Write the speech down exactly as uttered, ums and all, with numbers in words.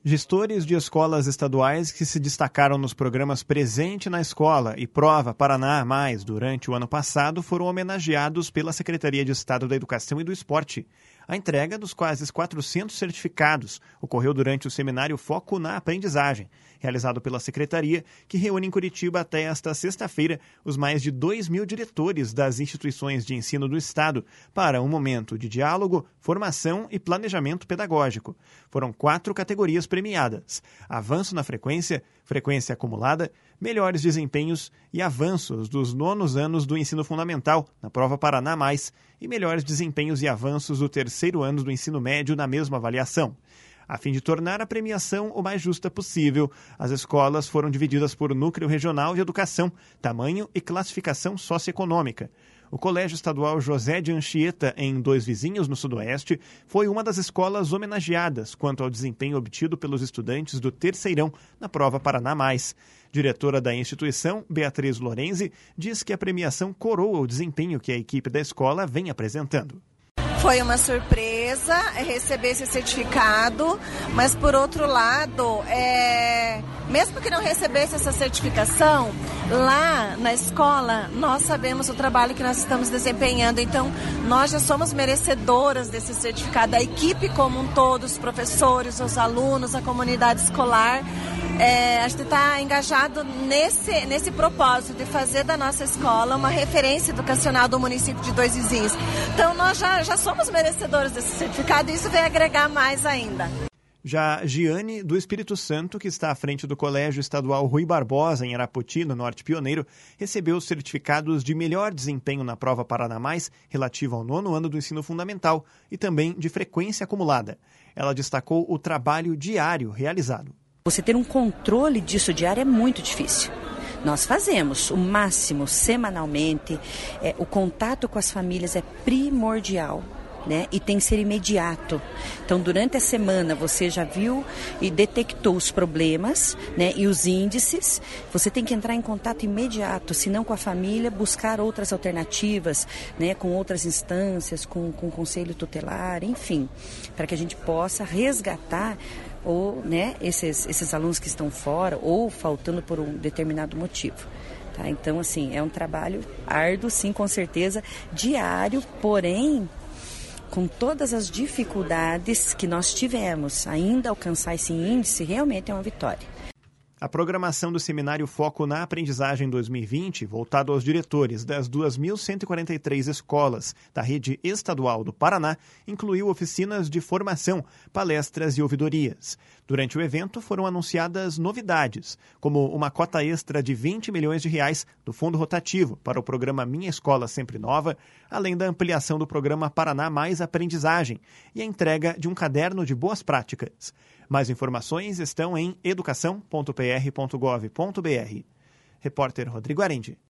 Gestores de escolas estaduais que se destacaram nos programas Presente na Escola e Prova Paraná Mais durante o ano passado foram homenageados pela Secretaria de Estado da Educação e do Esporte. A entrega dos quase quatrocentos certificados ocorreu durante o seminário Foco na Aprendizagem, realizado pela Secretaria, que reúne em Curitiba até esta sexta-feira os mais de dois mil diretores das instituições de ensino do Estado para um momento de diálogo, formação e planejamento pedagógico. Foram quatro categorias premiadas: avanço na frequência, frequência acumulada, melhores desempenhos e avanços dos nonos anos do ensino fundamental na Prova Paraná Mais e melhores desempenhos e avanços do terceiro ano do ensino médio na mesma avaliação. A fim de tornar a premiação o mais justa possível, as escolas foram divididas por núcleo regional de educação, tamanho e classificação socioeconômica. O Colégio Estadual José de Anchieta, em Dois Vizinhos, no Sudoeste, foi uma das escolas homenageadas quanto ao desempenho obtido pelos estudantes do terceirão na Prova Paraná Mais. Diretora da instituição, Beatriz Lorenzi, diz que a premiação coroa o desempenho que a equipe da escola vem apresentando. Foi uma surpresa receber esse certificado, mas por outro lado, é... mesmo que não recebesse essa certificação, lá na escola nós sabemos o trabalho que nós estamos desempenhando, então nós já somos merecedoras desse certificado, a equipe como um todo, os professores, os alunos, a comunidade escolar. É, a gente está engajado nesse, nesse propósito de fazer da nossa escola uma referência educacional do município de Dois Vizinhos. Então nós já, já somos merecedores desse certificado e isso vem agregar mais ainda. Já Giane, do Espírito Santo, que está à frente do Colégio Estadual Rui Barbosa, em Arapoti, no Norte Pioneiro, recebeu os certificados de melhor desempenho na Prova Paraná Mais, relativa ao nono ano do ensino fundamental, e também de frequência acumulada. Ela destacou o trabalho diário realizado. Você ter um controle disso diário é muito difícil. Nós fazemos o máximo semanalmente, é, o contato com as famílias é primordial, né? E tem que ser imediato. Então, durante a semana, você já viu e detectou os problemas, né? E os índices. Você tem que entrar em contato imediato, se não com a família, buscar outras alternativas, né? Com outras instâncias, com, com o conselho tutelar, enfim, para que a gente possa resgatar ou, né, esses, esses alunos que estão fora ou faltando por um determinado motivo. Tá? Então, assim, é um trabalho árduo, sim, com certeza, diário, porém, com todas as dificuldades que nós tivemos, ainda alcançar esse índice realmente é uma vitória. A programação do Seminário Foco na Aprendizagem dois mil e vinte, voltado aos diretores das duas mil cento e quarenta e três escolas da rede estadual do Paraná, incluiu oficinas de formação, palestras e ouvidorias. Durante o evento foram anunciadas novidades, como uma cota extra de vinte milhões de reais do Fundo Rotativo para o programa Minha Escola Sempre Nova, além da ampliação do programa Paraná Mais Aprendizagem e a entrega de um caderno de boas práticas. Mais informações estão em educação ponto p r ponto gov ponto b r. Repórter Rodrigo Arendi.